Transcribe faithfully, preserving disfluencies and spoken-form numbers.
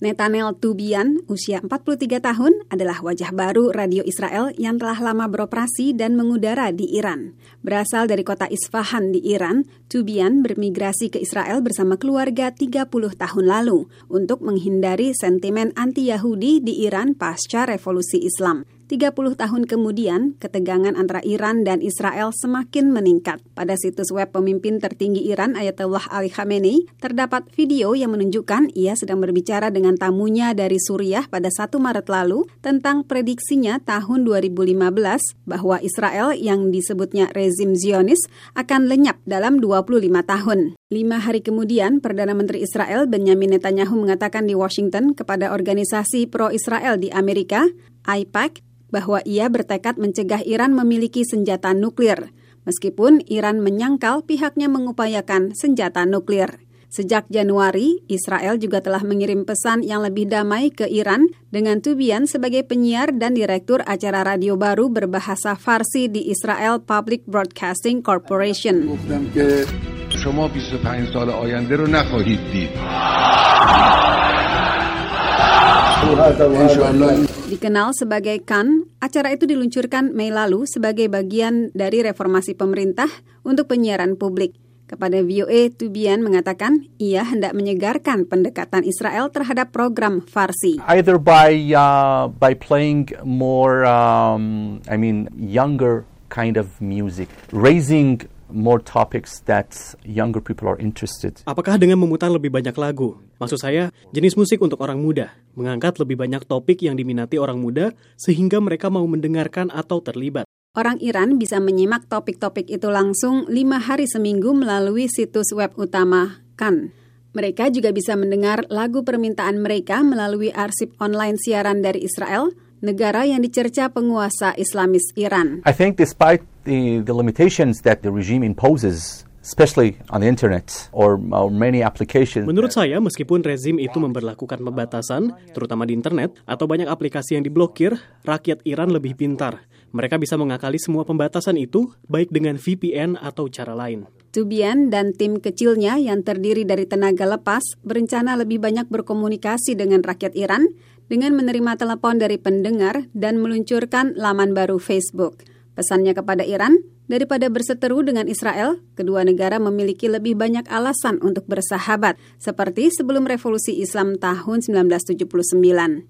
Netanel Tubian, usia empat puluh tiga tahun, adalah wajah baru radio Israel yang telah lama beroperasi dan mengudara di Iran. Berasal dari kota Isfahan di Iran, Tubian bermigrasi ke Israel bersama keluarga tiga puluh tahun lalu untuk menghindari sentimen anti-Yahudi di Iran pasca revolusi Islam. tiga puluh tahun kemudian, ketegangan antara Iran dan Israel semakin meningkat. Pada situs web pemimpin tertinggi Iran, Ayatollah Ali Khamenei, terdapat video yang menunjukkan ia sedang berbicara dengan tamunya dari Suriah pada satu Maret lalu tentang prediksinya tahun dua ribu lima belas bahwa Israel yang disebutnya rezim Zionis akan lenyap dalam dua puluh lima tahun. Lima hari kemudian, Perdana Menteri Israel Benjamin Netanyahu mengatakan di Washington kepada organisasi pro-Israel di Amerika, I P A C, bahwa ia bertekad mencegah Iran memiliki senjata nuklir, meskipun Iran menyangkal pihaknya mengupayakan senjata nuklir. Sejak Januari, Israel juga telah mengirim pesan yang lebih damai ke Iran dengan Tubian sebagai penyiar dan direktur acara radio baru berbahasa Farsi di Israel Public Broadcasting Corporation. شما بیست و پنج سال آینده رو نخواهید دید. Dikenal sebagai Kan, acara itu diluncurkan Mei lalu sebagai bagian dari reformasi pemerintah untuk penyiaran publik. Kepada V O A, Tubian mengatakan ia hendak menyegarkan pendekatan Israel terhadap program Farsi. Either by uh, by playing more, um, I mean, younger kind of music, raising more topics that younger people are interested. Apakah dengan memutar lebih banyak lagu? Maksud saya, jenis musik untuk orang muda, mengangkat lebih banyak topik yang diminati orang muda sehingga mereka mau mendengarkan atau terlibat. Orang Iran bisa menyimak topik-topik itu langsung lima hari seminggu melalui situs web utama Kan. Mereka juga bisa mendengar lagu permintaan mereka melalui arsip online siaran dari Israel, negara yang dicerca penguasa Islamis Iran. I think despite the, the limitations that the regime imposes, especially on the internet or, or many applications. Menurut saya, meskipun rezim itu memberlakukan pembatasan, terutama di internet, atau banyak aplikasi yang diblokir, rakyat Iran lebih pintar. Mereka bisa mengakali semua pembatasan itu, baik dengan V P N atau cara lain. Tubian dan tim kecilnya yang terdiri dari tenaga lepas berencana lebih banyak berkomunikasi dengan rakyat Iran dengan menerima telepon dari pendengar dan meluncurkan laman baru Facebook. Pesannya kepada Iran, daripada berseteru dengan Israel, kedua negara memiliki lebih banyak alasan untuk bersahabat, seperti sebelum revolusi Islam tahun seribu sembilan ratus tujuh puluh sembilan.